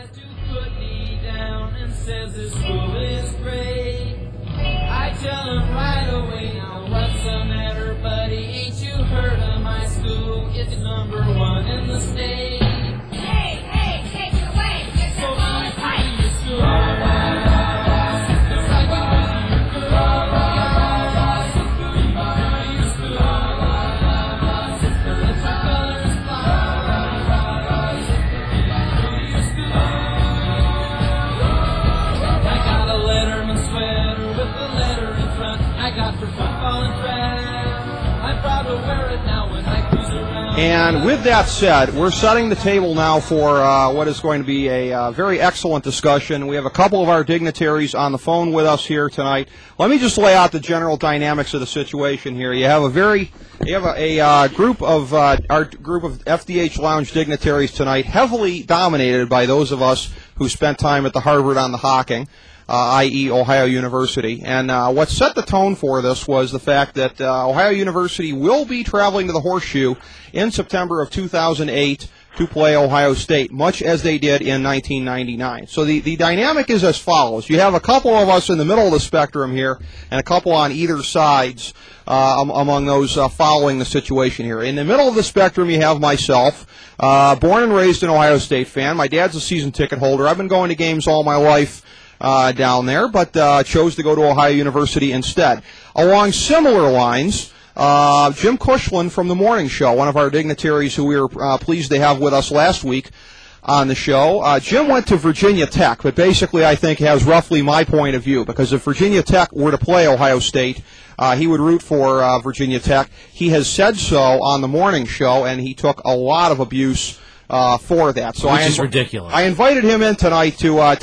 I tell him right away, now what's the matter, buddy? Ain't you heard of my school? It's #1 in the state. Hey, take it away. It's a ball fight. And with that said, we're setting the table now for what is going to be a very excellent discussion. We have a couple of our dignitaries on the phone with us here tonight. Let me just lay out the general dynamics of the situation here. You have a group of our group of FDH Lounge dignitaries tonight, heavily dominated by those of us who spent time at the Harvard on the Hocking, i.e. Ohio University. And what set the tone for this was the fact that Ohio University will be traveling to the Horseshoe in September of 2008 to play Ohio State, much as they did in 1999. So the dynamic is as follows. You have a couple of us in the middle of the spectrum here and a couple on either sides among those following the situation here. In the middle of the spectrum, you have myself, born and raised an Ohio State fan. My dad's a season ticket holder. I've been going to games all my life down there, but chose to go to Ohio University instead. Along similar lines, Jim Cushlan from The Morning Show, one of our dignitaries who we were pleased to have with us last week on the show. Jim went to Virginia Tech, but basically I think has roughly my point of view, because if Virginia Tech were to play Ohio State, he would root for Virginia Tech. He has said so on The Morning Show, and he took a lot of abuse for that. So Which is ridiculous. I invited him in tonight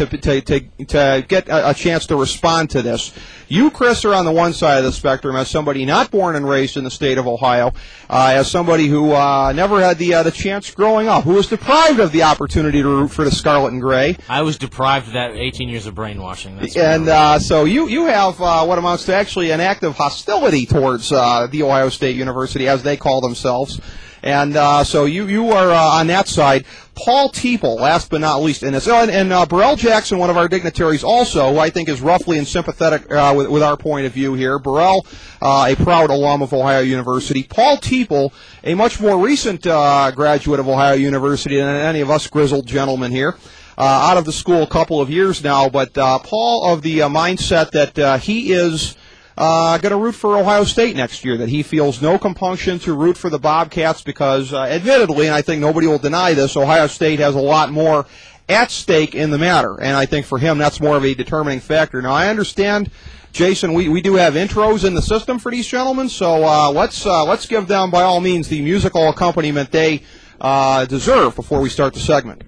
to get a chance to respond to this. You, Chris, are on the one side of the spectrum as somebody not born and raised in the state of Ohio, as somebody who never had the chance growing up, who was deprived of the opportunity to root for the Scarlet and Gray. I was deprived of that 18 years of brainwashing. So you have what amounts to actually an act of hostility towards the Ohio State University, as they call themselves. And so you are on that side. Paul Teeple, last but not least in this. And Burrell Jackson, one of our dignitaries also, who I think is roughly and sympathetic with our point of view here. Burrell, a proud alum of Ohio University. Paul Teeple, a much more recent graduate of Ohio University than any of us grizzled gentlemen here. Out of the school a couple of years now, but Paul of the mindset that he is going to root for Ohio State next year, that he feels no compunction to root for the Bobcats because, admittedly, and I think nobody will deny this, Ohio State has a lot more at stake in the matter, and I think for him that's more of a determining factor. Now, I understand, Jason, we do have intros in the system for these gentlemen, so let's give them, by all means, the musical accompaniment they deserve before we start the segment.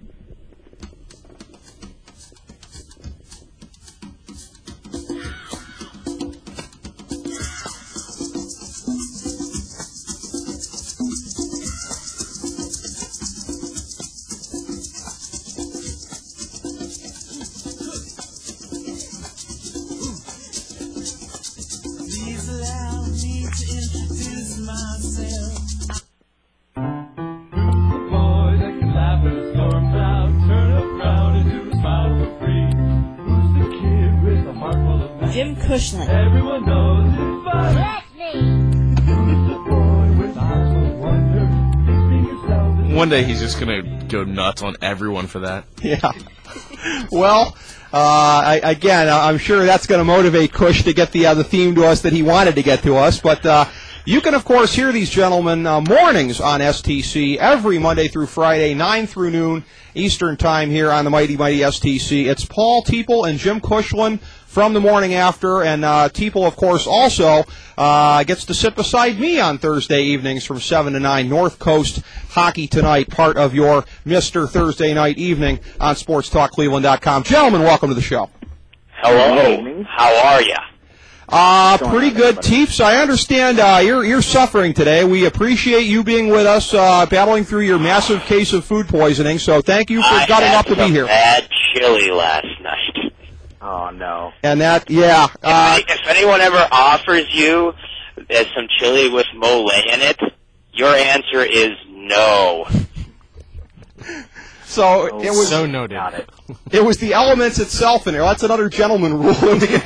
Jim Cushlan. Everyone knows it's fun. That's me. Who's the boy with eyes of wonder? One day he's just going to go nuts on everyone for that. Yeah. Well, I'm sure that's going to motivate Cush to get the theme to us that he wanted to get to us. But you can, of course, hear these gentlemen mornings on STC every Monday through Friday, 9 through noon Eastern Time here on the Mighty Mighty STC. It's Paul Teeple and Jim Cushlan from the morning after, and Teeple, of course, also gets to sit beside me on Thursday evenings from 7 to 9, North Coast Hockey Tonight, part of your Mr. Thursday Night Evening on SportsTalkCleveland.com. Gentlemen, welcome to the show. Hello. How are you? Pretty good, Teeps. I understand you're suffering today. We appreciate you being with us, battling through your massive case of food poisoning, so thank you for getting up to be here. I had some bad chili last night. Oh, no. And that, yeah. If anyone ever offers you some chili with mole in it, your answer is no. So it was So noted. Got it. It was the elements itself in there. That's another gentleman rule that we can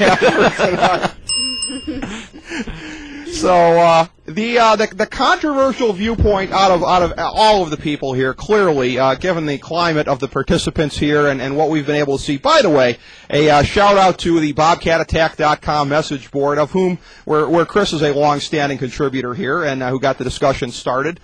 have for tonight. So the controversial viewpoint out of all of the people here, clearly, given the climate of the participants here and what we've been able to see. By the way, a shout out to the BobcatAttack.com message board, of whom where Chris is a long-standing contributor here and who got the discussion started.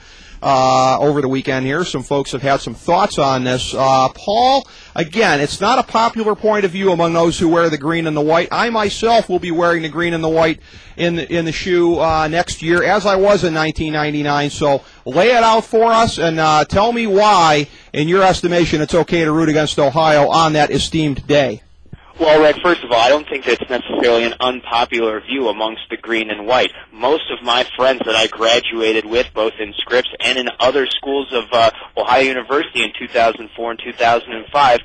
Over the weekend here. Some folks have had some thoughts on this. Paul, again, it's not a popular point of view among those who wear the green and the white. I myself will be wearing the green and the white in the shoe next year, as I was in 1999. So lay it out for us and tell me why, in your estimation, it's okay to root against Ohio on that esteemed day. Well, Rick, first of all, I don't think that's necessarily an unpopular view amongst the green and white. Most of my friends that I graduated with, both in Scripps and in other schools of Ohio University in 2004 and 2005,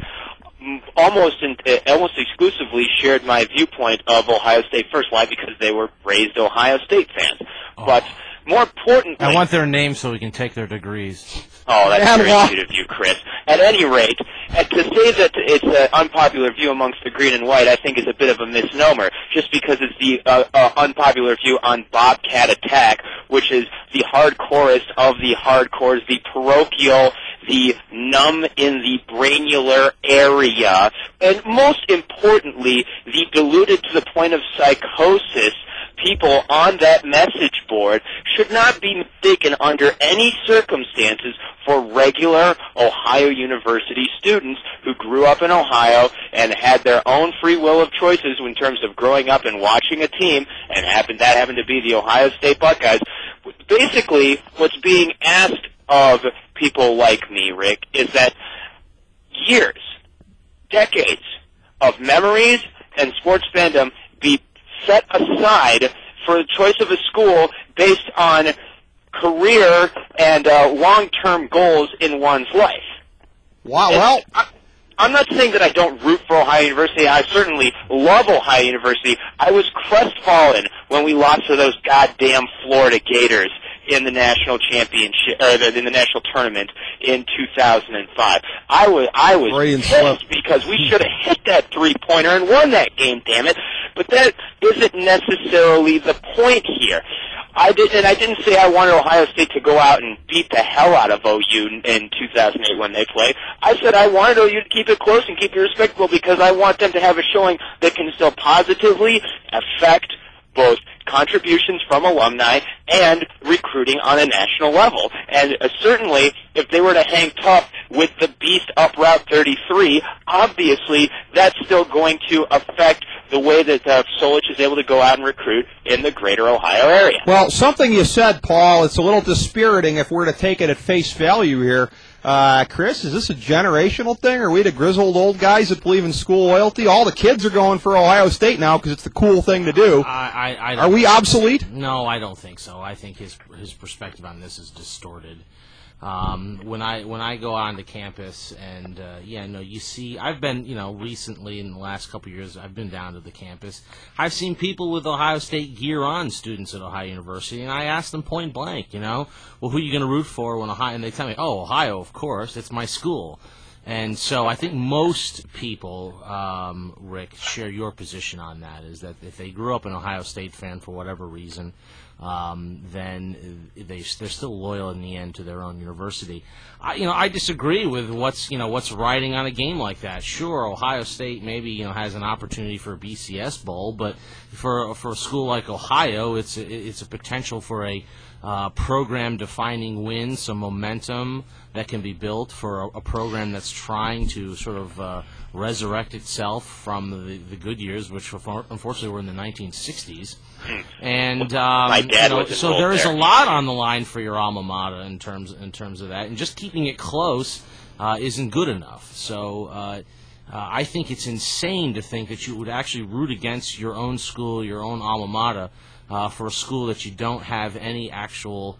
almost exclusively shared my viewpoint of Ohio State first. Why? Because they were raised Ohio State fans. Oh. But more importantly, I want their names so we can take their degrees. Oh, that's very sweet of you, Chris. At any rate, to say that it's an unpopular view amongst the green and white, I think is a bit of a misnomer, just because it's the unpopular view on Bobcat Attack, which is the hardcorest of the hardcores, the parochial, the numb in the brainular area, and most importantly, the deluded to the point of psychosis people on that message board should not be mistaken under any circumstances for regular Ohio University students who grew up in Ohio and had their own free will of choices in terms of growing up and watching a team, and happened to be the Ohio State Buckeyes. Basically, what's being asked of people like me, Rick, is that years, decades of memories and sports fandom be set aside for the choice of a school based on career and long-term goals in one's life. Wow, well, I'm not saying that I don't root for Ohio University. I certainly love Ohio University. I was crestfallen when we lost to those goddamn Florida Gators in the national championship, or in the national tournament in 2005. I was pissed because we should have hit that three-pointer and won that game, damn it. But that isn't necessarily the point here. I didn't say I wanted Ohio State to go out and beat the hell out of OU in 2008 when they played. I said I wanted OU to keep it close and keep it respectable because I want them to have a showing that can still positively affect both contributions from alumni and recruiting on a national level. And certainly, if they were to hang tough with the beast up Route 33, obviously that's still going to affect the way that Solich is able to go out and recruit in the greater Ohio area. Well, something you said, Paul, it's a little dispiriting if we're to take it at face value here. Chris, is this a generational thing? Are we the grizzled old guys that believe in school loyalty? All the kids are going for Ohio State now because it's the cool thing to do. Are we obsolete? No, I don't think so. I think his perspective on this is distorted. When I go onto campus and you see, I've been, recently in the last couple of years, I've been down to the campus. I've seen people with Ohio State gear on, students at Ohio University, and I ask them point blank, well, who are you going to root for when Ohio? And they tell me, oh, Ohio, of course, it's my school. And so I think most people, Rick, share your position on that, is that if they grew up an Ohio State fan for whatever reason, then they're still loyal in the end to their own university. I disagree with what's riding on a game like that. Sure, Ohio State maybe has an opportunity for a BCS bowl, but for a school like Ohio, it's a potential for a program-defining win, some momentum that can be built for a program that's trying to sort of resurrect itself from the good years, which unfortunately were in the 1960s. And so there is a lot on the line for your alma mater in terms of that, and just keeping it close isn't good enough. So I think it's insane to think that you would actually root against your own school, your own alma mater, for a school that you don't have any actual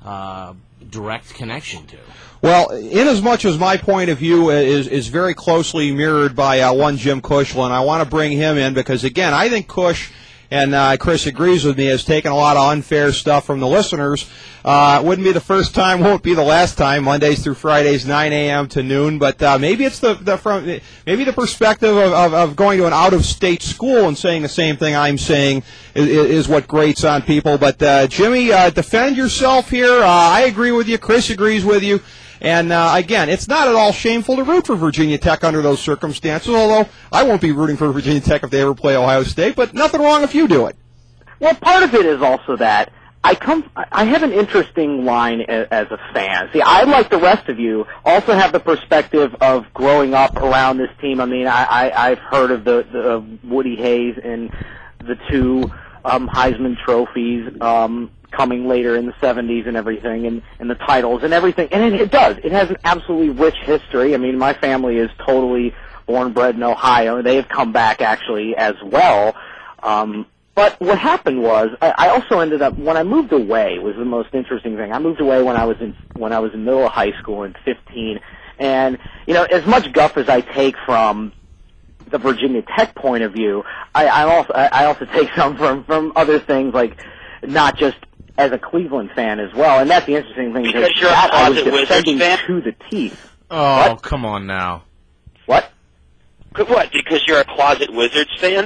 direct connection to. Well, inasmuch as my point of view is very closely mirrored by one Jim Cushlan, I want to bring him in because, again, I think Cush and Chris agrees with me, has taken a lot of unfair stuff from the listeners. It wouldn't be the first time, won't be the last time. Mondays through Fridays, 9 a.m. to noon. But maybe it's maybe the perspective of going to an out-of-state school and saying the same thing I'm saying is what grates on people. But Jimmy, defend yourself here. I agree with you. Chris agrees with you. And, again, it's not at all shameful to root for Virginia Tech under those circumstances, although I won't be rooting for Virginia Tech if they ever play Ohio State, but nothing wrong if you do it. Well, part of it is also that I have an interesting line as a fan. See, I, like the rest of you, also have the perspective of growing up around this team. I mean, I've heard of the Woody Hayes and the two Heisman trophies coming later in the 70s and everything, and the titles and everything. And it does. It has an absolutely rich history. I mean, my family is totally born and bred in Ohio. They have come back, actually, as well. But what happened was, I also ended up, when I moved away, was the most interesting thing. I moved away when I was in middle of high school in 15. And, you know, as much guff as I take from the Virginia Tech point of view, I also take some from other things, like not just as a Cleveland fan as well, and that's the interesting thing. Because you're a closet Wizards fan? To the teeth. Oh, What? come on now. What? What? Because you're a closet Wizards fan?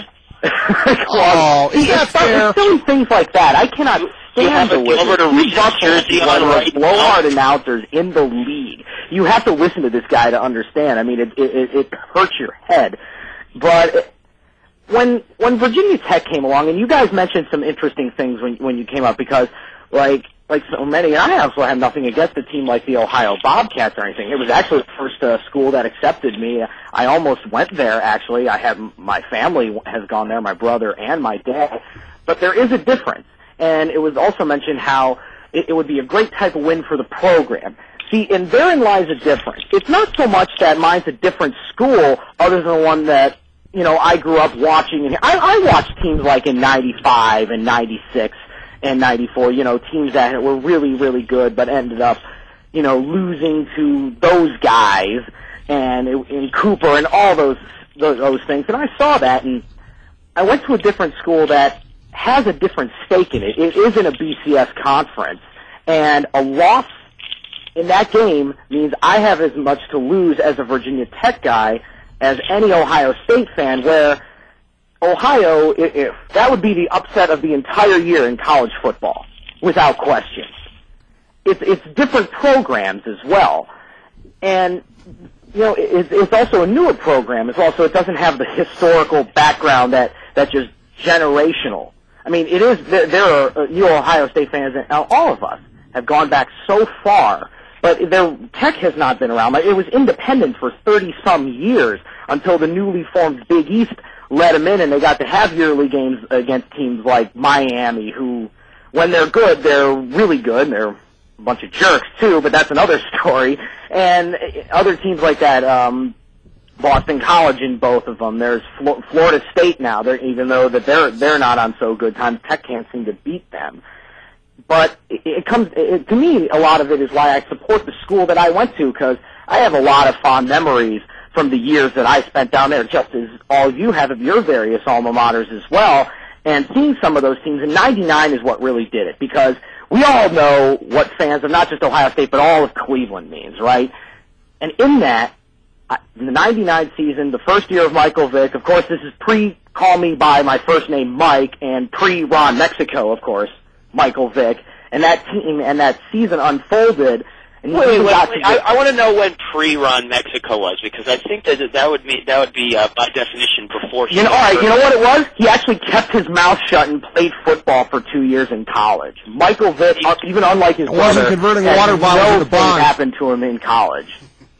Oh, is that fair? Silly things like that. I cannot stand the Gilbert Wizards. Arenas jersey on One of right the blowhard announcers in the league. You have to listen to this guy to understand. I mean, it hurts your head. But when Virginia Tech came along, and you guys mentioned some interesting things when you came up, because like so many, and I also have nothing against a team like the Ohio Bobcats or anything. It was actually the first school that accepted me. I almost went there, actually. I have my family has gone there, my brother and my dad. But there is a difference. And it was also mentioned how it would be a great type of win for the program. See, and therein lies a difference. It's not so much that mine's a different school other than the one that, you know, I grew up watching. And I watched teams like in 95 and 96 and 94, you know, teams that were really, really good but ended up, you know, losing to those guys and Cooper and all those things. And I saw that, and I went to a different school that has a different stake in it. It is in a BCS conference, and a loss in that game means I have as much to lose as a Virginia Tech guy as any Ohio State fan, where Ohio, that would be the upset of the entire year in college football, without question. It's different programs as well. And, you know, it's also a newer program as well, so it doesn't have the historical background that's just generational. I mean, it is, there are, you Ohio State fans, and all of us have gone back so far, but their Tech has not been around. It was independent for 30-some years until the newly formed Big East let them in, and they got to have yearly games against teams like Miami, who, when they're good, they're really good, and they're a bunch of jerks, too, but that's another story. And other teams like that, Boston College in both of them. There's Florida State now, even though that they're not on so good times. Tech can't seem to beat them. But to me, a lot of it is why I support the school that I went to, because I have a lot of fond memories from the years that I spent down there, just as all you have of your various alma maters as well. And seeing some of those teams in '99 is what really did it, because we all know what fans of not just Ohio State but all of Cleveland means, right? And in that, in the '99 season, the first year of Michael Vick, of course, this is pre-call me by my first name Mike, and pre-Ron Mexico, of course, Michael Vick, and that team and that season unfolded. And wait, I want to know when pre-Ron Mexico was, because I think that would be by definition before. All right, you know what it was? He actually kept his mouth shut and played football for 2 years in college. Michael Vick, even unlike his brother, wasn't converting water bottles into bonds. Happened to him in college.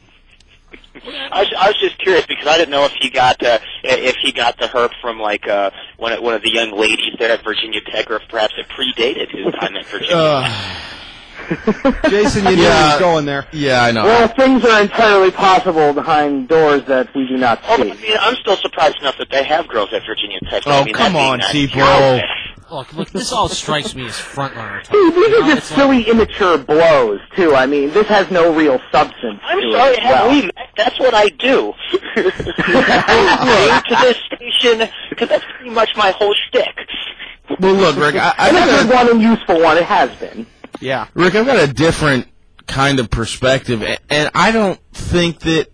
I was just curious, because I didn't know if he got the herp from like one of the young ladies there at Virginia Tech, or if perhaps it predated his time at Virginia Tech. Jason, you knew he was going there. Yeah, I know. Well, things are entirely possible behind doors that we do not see. I mean, I'm still surprised enough that they have girls at Virginia Tech. Oh, come on, T-Bro. Look, this all strikes me as front-runner talk. See, these are just silly, immature blows, too. I mean, this has no real substance. I'm to sorry, it as well. that's what I do. I bring to this station, because that's pretty much my whole shtick. Well, look, Rick, I And a good got one and useful one. It has been. Yeah. Rick, I've got a different kind of perspective, and I don't think that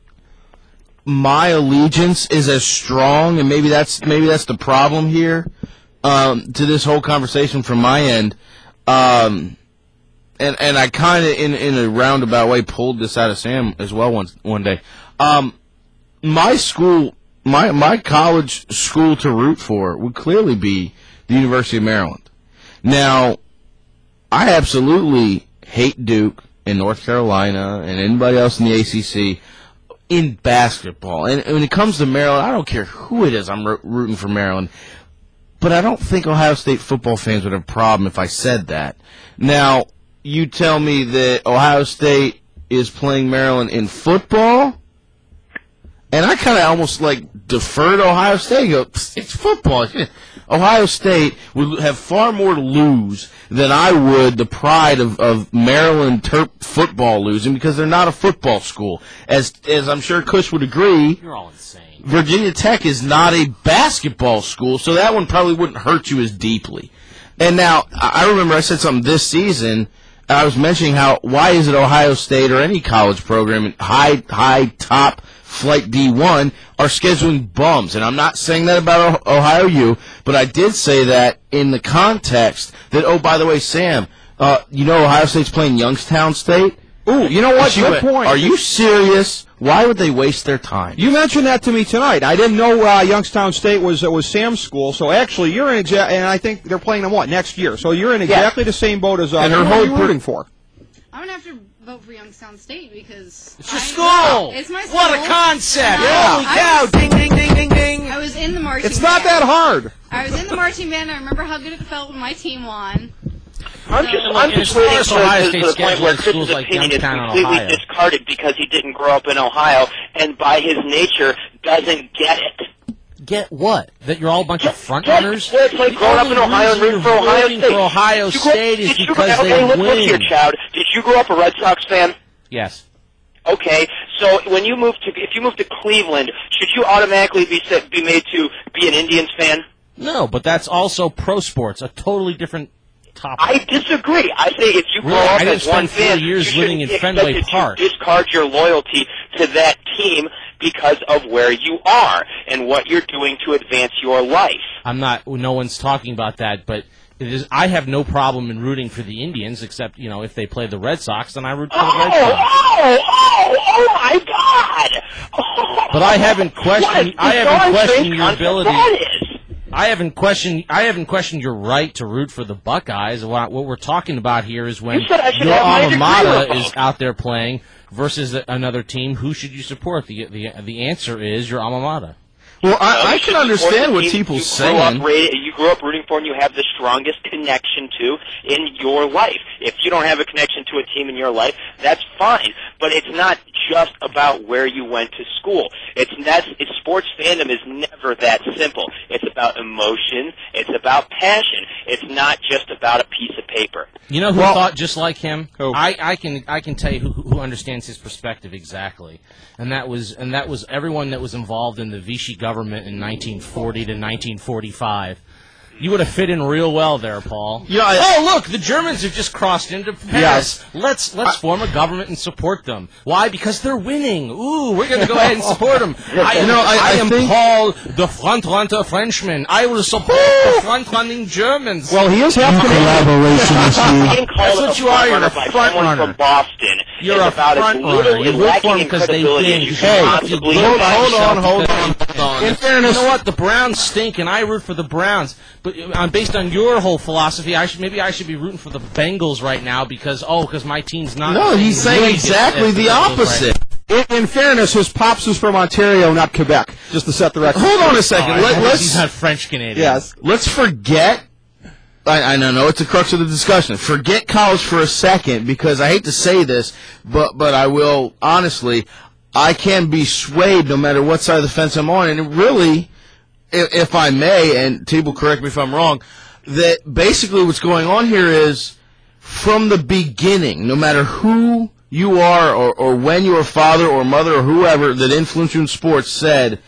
my allegiance is as strong, and maybe that's the problem here to this whole conversation from my end. And I kind of in a roundabout way pulled this out of Sam as well one day. My school, my college school to root for would clearly be the University of Maryland. Now, I absolutely hate Duke and North Carolina and anybody else in the ACC in basketball. And when it comes to Maryland, I don't care who it is, I'm rooting for Maryland. But I don't think Ohio State football fans would have a problem if I said that. Now, you tell me that Ohio State is playing Maryland in football, and I kind of almost defer to Ohio State and go, it's football. Ohio State would have far more to lose than I would the pride of Maryland Terp football losing, because they're not a football school. As I'm sure Kush would agree, You're all insane. Virginia Tech is not a basketball school, so that one probably wouldn't hurt you as deeply. And now, I remember I said something this season. I was mentioning why is it Ohio State or any college program, high top flight D1, are scheduling bums. And I'm not saying that about Ohio U, but I did say that in the context that, oh, by the way, Sam, Ohio State's playing Youngstown State? Ooh, you know what? Good point. Are you serious? Why would they waste their time? You mentioned that to me tonight. I didn't know Youngstown State was Sam's school. So actually, you're in and I think they're playing them next year. So you're in exactly the same boat as And who her are whole you rooting for? I'm gonna have to vote for Youngstown State because It's your school. It's my school. What a concept! Yeah. Holy cow! Ding, ding, ding, ding, ding. I was in the marching. It's not that band. hard. I was in the marching band. I remember how good it felt when my team won. I'm just waiting to the point where Chris's opinion is completely discarded because he didn't grow up in Ohio and by his nature doesn't get it. Get what? That you're all a bunch of front Yeah, runners? well, it's like growing up in Ohio and rooting for Ohio State. For Ohio State is because they look win. here, child. Did you grow up a Red Sox fan? Yes. Okay, so when you if you move to Cleveland, should you automatically be made to be an Indians fan? No, but that's also pro sports, a totally different topic. I disagree. I say if you grow Really? up I didn't as one spend 4 fan, years you living in shouldn't be Fenway expected Park. to discard your loyalty to that team because of where you are and what you're doing to advance your life. No one's talking about that, but I have no problem in rooting for the Indians, except, if they play the Red Sox, then I root for the Red Sox. Oh my God! Oh, But I haven't questioned your ability. That is. I haven't questioned your right to root for the Buckeyes. What we're talking about here is when You said I should your have my alma degree mater revoked. is out there playing versus another team. Who should you support? The answer is your alma mater. Well, I can understand what people people's saying. You grew up rooting for and you have the strongest connection to in your life. If you don't have a connection to a team in your life, that's fine. But it's not just about where you went to school. Sports fandom is never that simple. It's about emotion. It's about passion. It's not just about a piece of paper. You know who thought just like him? Who? I can tell you who understands his perspective exactly, and that was everyone that was involved in the Vichy government in 1940 to 1945. You would have fit in real well there, Paul. Yeah, look, the Germans have just crossed into Paris. Yes. Let's form a government and support them. Why? Because they're winning. Ooh, we're going to go ahead and support them. I am think- Paul, the front-runner Frenchman. I will support the front-running Germans. Well, he is half Canadian. Collaboration issue. Being That's called what a you are. You're a front-runner by front someone runner. from Boston You're is a about as front runner. literally You root for lacking them in because they credibility win. as you Hey, can possibly hold imagine. Hold on. In fairness, you know what? The Browns stink, and I root for the Browns. But based on your whole philosophy, I should be rooting for the Bengals right now because my team's not. No, he's saying exactly the opposite. In fairness, his pops is from Ontario, not Quebec. Just to set the record. Hold on a second. He's not French Canadian. Yes. Let's forget. I know it's the crux of the discussion. Forget college for a second, because I hate to say this, but I will honestly. I can be swayed no matter what side of the fence I'm on, and it really, if I may, and T will correct me if I'm wrong, that basically what's going on here is from the beginning, no matter who you are or when your father or mother or whoever that influenced you in sports said,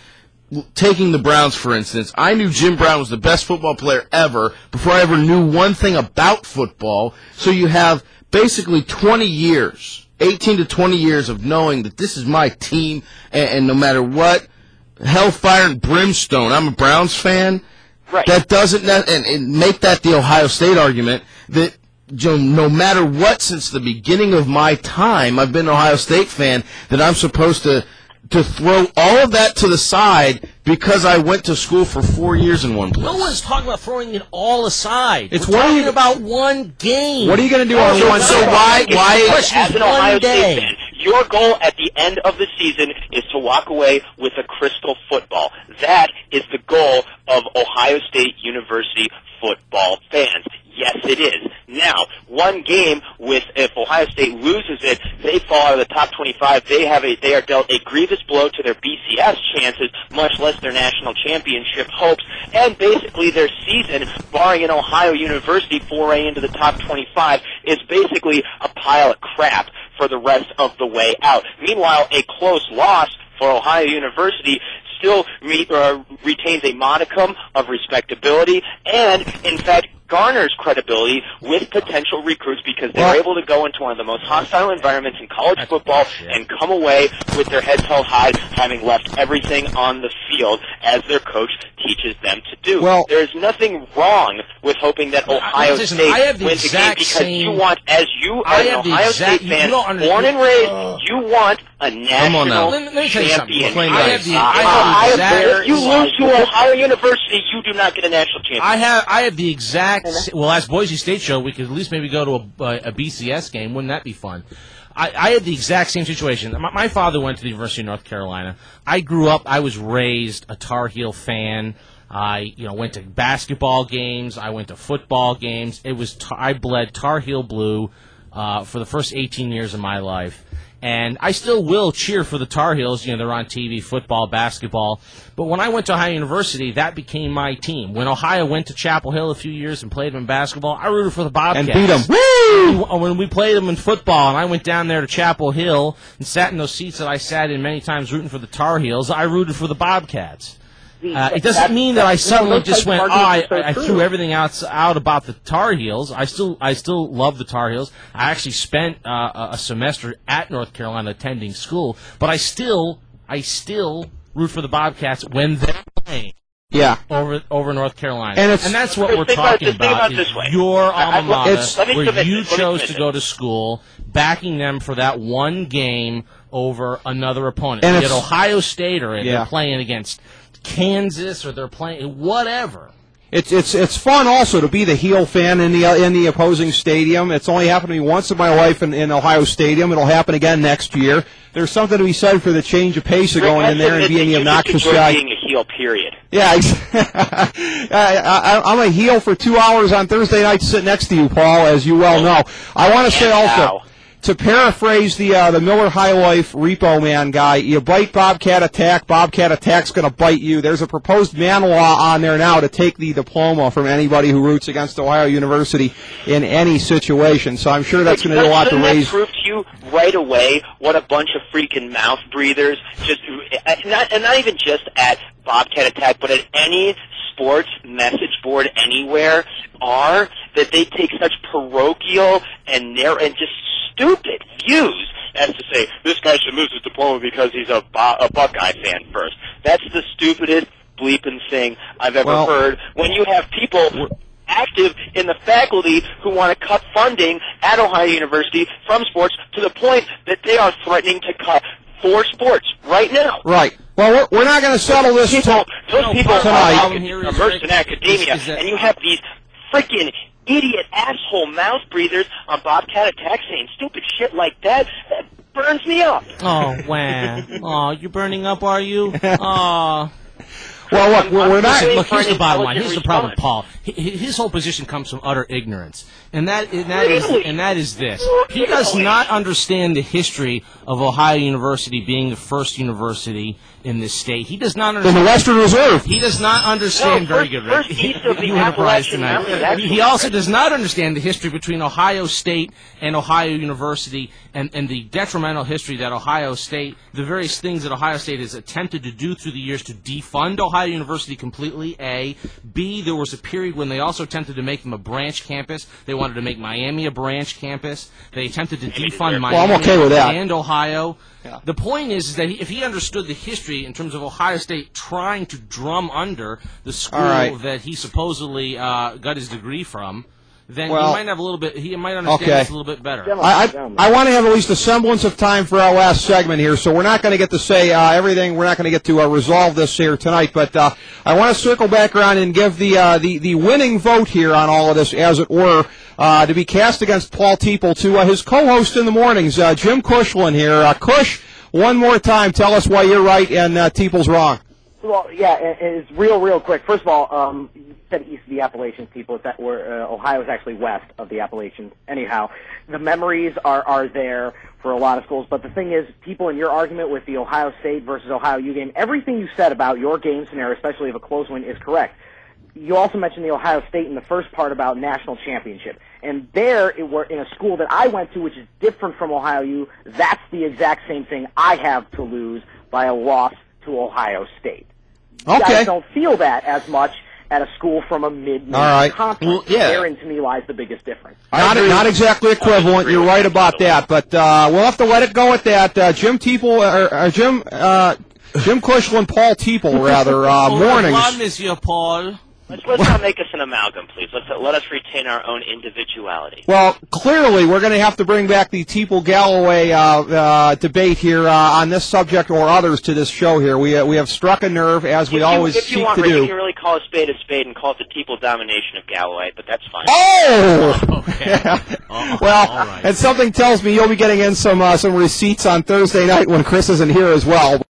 taking the Browns, for instance, I knew Jim Brown was the best football player ever before I ever knew one thing about football. So you have basically 20 years, 18 to 20 years of knowing that this is my team, and no matter what, hellfire and brimstone, I'm a Browns fan. Right. That doesn't, and make that the Ohio State argument, that no matter what, since the beginning of my time, I've been an Ohio State fan, that I'm supposed to throw all of that to the side because I went to school for 4 years in one place. No one's talking about throwing it all aside. It's We're what are talking you- about one game. What are you going to do on one? So why? question As is an one Ohio day. State fan, your goal at the end of the season is to walk away with a crystal football. That is the goal of Ohio State University football fans. Yes, it is. Now, one game if Ohio State loses it, they fall out of the top 25. They are dealt a grievous blow to their BCS chances, much less their national championship hopes, and basically their season, barring an Ohio University foray into the top 25, is basically a pile of crap for the rest of the way out. Meanwhile, a close loss for Ohio University still retains a modicum of respectability and, in fact, garners credibility with potential recruits because they're able to go into one of the most hostile environments in college football and come away with their heads held high, having left everything on the field as their coach teaches them to do. Well, there's nothing wrong with hoping that Ohio listen, State I have the wins a game exact because same- you want, as you are I an have the Ohio exact- State fan, you don't understand- born and raised, you want a on now. national Let me tell you something. champion. Play I nice. have the exact- If you lose to Ohio University, you do not get a national championship. I have the exact. Well, as Boise State show, we could at least maybe go to a BCS game. Wouldn't that be fun? I had the exact same situation. My father went to the University of North Carolina. I grew up. I was raised a Tar Heel fan. I went to basketball games. I went to football games. I bled Tar Heel blue for the first 18 years of my life. And I still will cheer for the Tar Heels. They're on TV, football, basketball. But when I went to Ohio University, that became my team. When Ohio went to Chapel Hill a few years and played them in basketball, I rooted for the Bobcats. And beat them. Woo! When we played them in football, and I went down there to Chapel Hill and sat in those seats that I sat in many times rooting for the Tar Heels, I rooted for the Bobcats. It doesn't mean that I suddenly just went, I threw everything out about the Tar Heels. I still love the Tar Heels. I actually spent a semester at North Carolina attending school, but I still root for the Bobcats when they're playing. Yeah. Over North Carolina. And that's what we're Think about talking it about. this way. Your alma mater, let me where submit you this, let me chose submit to go this. to school, backing them for that one game over another opponent. And Be it it's- Ohio State or Yeah. they're playing against Kansas or they're playing whatever. It's fun also to be the heel fan in the opposing stadium. It's only happened to me once in my life in Ohio Stadium. It'll happen again next year. There's something to be said for the change of pace of going in there and being the obnoxious guy. Being a heel, period. Yeah, I'm a heel for 2 hours on Thursday night to sit next to you, Paul, as you well know. I want to say also, to paraphrase the Miller High Life Repo Man guy, you bite Bobcat Attack's going to bite you. There's a proposed man law on there now to take the diploma from anybody who roots against Ohio University in any situation. So I'm sure that's going to do a lot to Doesn't that raise. prove to you right away what a bunch of freaking mouth breathers, not even just at Bobcat Attack, but at any sports message board anywhere, are that they take such parochial and narrow and just stupid views as to say, this guy should lose his diploma because he's a Buckeye fan first. That's the stupidest bleeping thing I've ever heard. When you have people active in the faculty who want to cut funding at Ohio University from sports to the point that they are threatening to cut 4 sports right now. Right. Well, we're not going to settle this Those people tonight. are immersed in academia, and you have these freaking idiot asshole mouth breathers on Bobcat Attack saying stupid shit like that. That burns me up. Oh, wow. Oh, you're burning up, are you? Oh. Well, look, we're not. Look, here's the bottom line. Intelligent Here's the problem with response. Paul. His whole position comes from utter ignorance, and that is this. He does not understand the history of Ohio University being the first university in this state. He does not In understand the Western Reserve. He does not understand No, very first- good. first Rick. east of the You win a prize Appalachian tonight. Mountains, actually. He also does not understand the history between Ohio State and Ohio University, and the detrimental history that Ohio State, the various things that Ohio State has attempted to do through the years to defund Ohio University completely. A, B, there was a period when they also attempted to make them a branch campus. They wanted to make Miami a branch campus. They attempted to defund Miami I'm okay with that. and Ohio. Yeah. The point is that if he understood the history in terms of Ohio State trying to drum under the school All right. that he supposedly got his degree from, then Well, he might have a little bit. He might understand okay. this a little bit better. I want to have at least a semblance of time for our last segment here, so we're not going to get to say everything. We're not going to get to resolve this here tonight, but I want to circle back around and give the winning vote here on all of this, as it were, to be cast against Paul Teeple to his co-host in the mornings, Jim Cushlin here. Cush, one more time, tell us why you're right and Teeple's wrong. Well, yeah, it's real quick. First of all, you said east of the Appalachians, people. It's that where Ohio is actually west of the Appalachians. Anyhow, the memories are there for a lot of schools. But the thing is, people, in your argument with the Ohio State versus Ohio U game, everything you said about your game scenario, especially of a close win, is correct. You also mentioned the Ohio State in the first part about national championship. And there, we're in a school that I went to, which is different from Ohio U. That's the exact same thing I have to lose by a loss to Ohio State. You Okay. guys don't feel that as much at a school from a mid-major All right. conference. Well, yeah. Therein, to me, lies the biggest difference. Not exactly equivalent. You're right about that, but we'll have to let it go at that. Jim Teeple, Jim Cushlin, Paul Teeple, rather. Mornings. Monsieur Paul. Let's not make us an amalgam, please. Let us retain our own individuality. Well, clearly, we're going to have to bring back the Teeple-Galloway debate here on this subject or others to this show here. We have struck a nerve, as we always if you seek want, to Rick, do. you can really call a spade and call it the Teeple domination of Galloway, but that's fine. Oh! Okay. Well, all right. and something tells me you'll be getting in some receipts on Thursday night when Chris isn't here as well.